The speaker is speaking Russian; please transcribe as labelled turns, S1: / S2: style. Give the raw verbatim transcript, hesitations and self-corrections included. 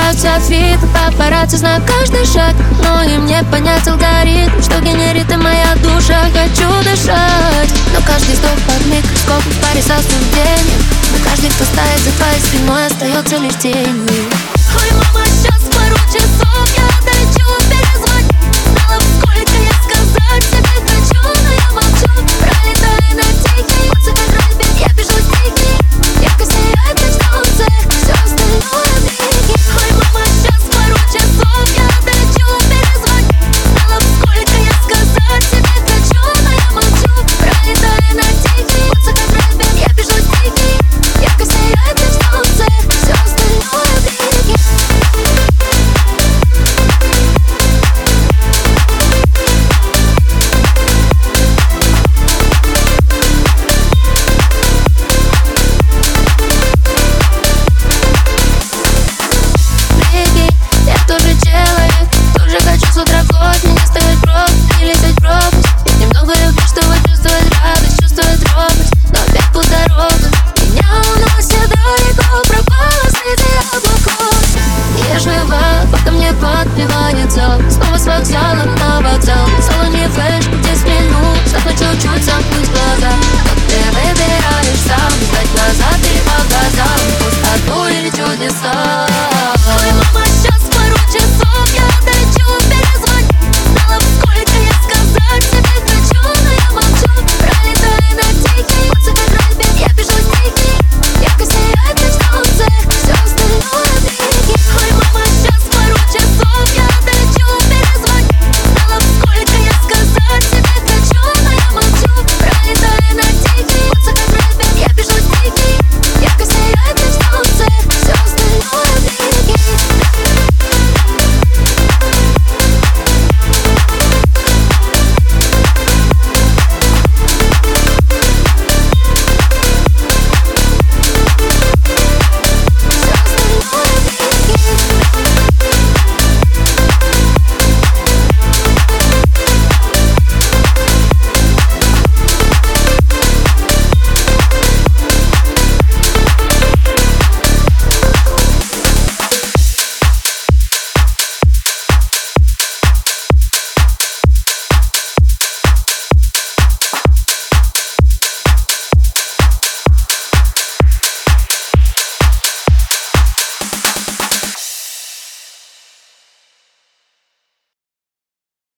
S1: Сбиваются ответы, папарацци знают каждый шаг, но им не понять алгоритм, что генерит и моя душа. Хочу дышать, но каждый вздох под микроскоп в паре со студенем. Но каждый, кто стоит за твоей спиной, остается лишь тенью. Ой, мама, сейчас пару часов я дойду, перезвони. Знала бы, сколько я сказать тебе хочу, но я молчу. Пролетаю на тихий, музыка драйвит, я бежу тихий. Ярко сияет на солнце, все остальное беги. Ой, мама, сейчас пару часов я дойду, перезвони. Знала бы, сколько я сказать тебе хочу, но я молчу. Пролетаю на тихий, музыка драйвит, я бежу тихий. Ярко сияет на солнце, все остальное беги. Я тоже человек, тоже хочу с утра кофе, не стоять просто и лететь в пропасть. Я немного люблю, чтобы чувствовать радость, чувствовать робость, но опять по дорогам меня уносит далеко, пропала среди облаков. Я жива, пока мне подпевает зал, снова с вокзала.